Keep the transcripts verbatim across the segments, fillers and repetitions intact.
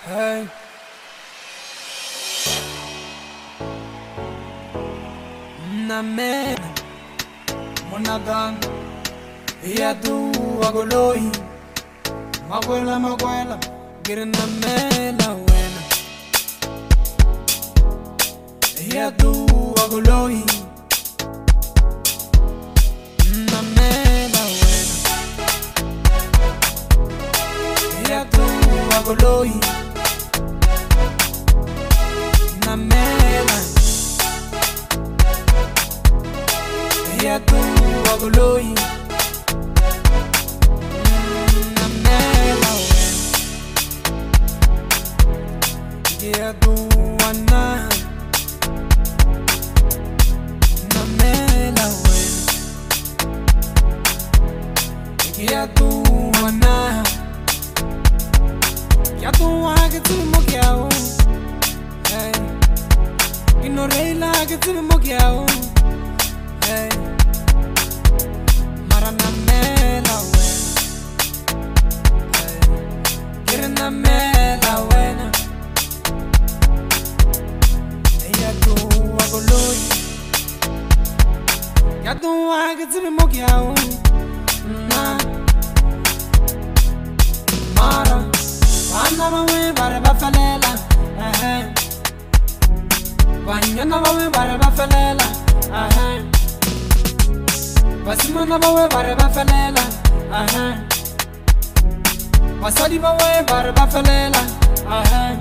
Hey. Namen Monagang Yadu Agoloi Maguela Maguela Girnamela Wena Yadu Agoloi Namela Wena Yadu Agoloi Namela Yadu Agoloi Namela Yadu Wana Namela Yadu Wana Yadu Agatu Mogyao Hey Inoreila Agatu Mogyao Hey Maranamela Hey Giranamela Wena Yadu Agoloi Yadu Agatu Mogyao Na Mara Wana mawe bare bafalela eh Wanyana mawe bare bafalela eh Basimana mawe bare bafalela eh Wasadi mawe bare bafalela eh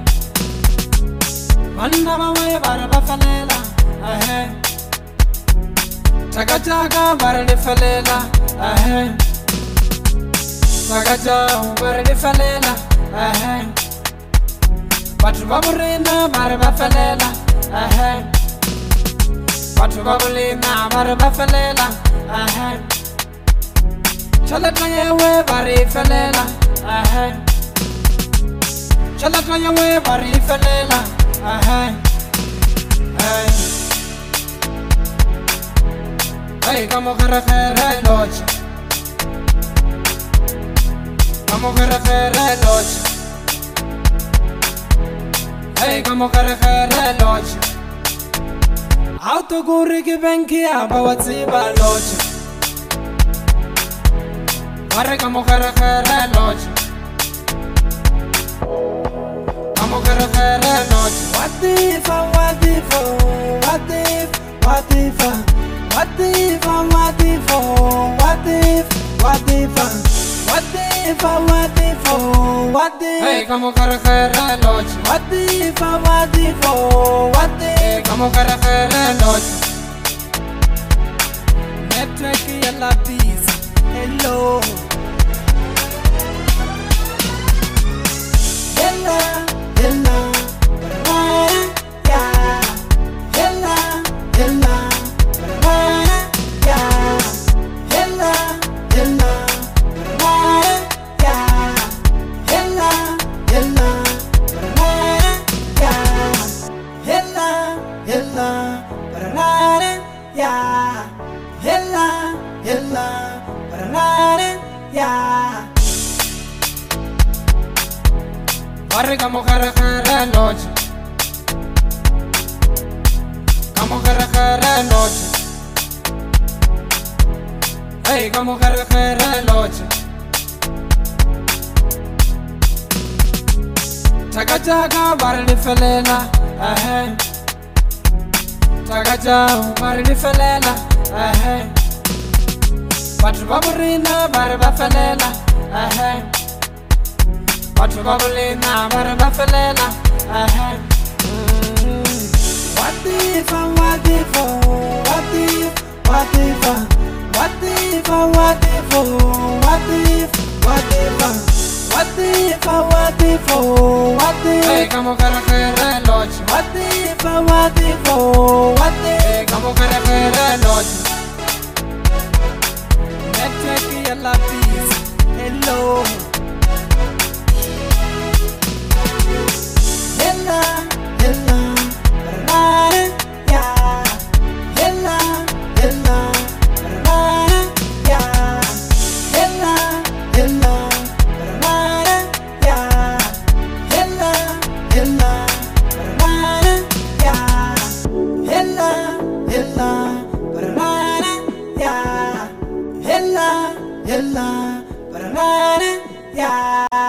Wana mawe bare bafalela eh Chaka chaka bare defalela eh Chaka chaka bare defalela eh Batu baburina bare bafalela eh Batu babulina bare bafalela eh Chalata yewe bare falela eh Chalata yewe bare falela eh Hey Hey como kara kara locha Como kara kara locha Hey como kara kara locha Auto guri ki benki abawatsi ba locha Arre como kara kara locha Como kara kara locha What if what if what if what if what if what if what if what if What if, what if, what if Hey, como kara kara locha What if, what if, what if Hey, como kara kara locha Network yalla peace Hello Yalla, yalla Yeah Yalla, yalla Yeah Yalla, yalla Yeah, hella, hella, parare, yeah. Arre como kara kara noche, como kara kara noche. Hey, como kara kara noche. Chaka chaka barre felela, eh. Chaka chaka barre felela, eh. Batu baburina bare bafalela, eh. Batu babulina bare bafalela, eh. What if, what if, what if, what if, what if, what if, what if, what if What if, what if, what if Hey, como kara kara locha What if, what if, what if Hey, como kara kara locha Network yalla peace Hello Hella, hella, parare, yeah Hella, hella, parare, yeah Hella, hella, parare, yeah Hella yalla, barana, ya, yalla, yalla, barana, ya.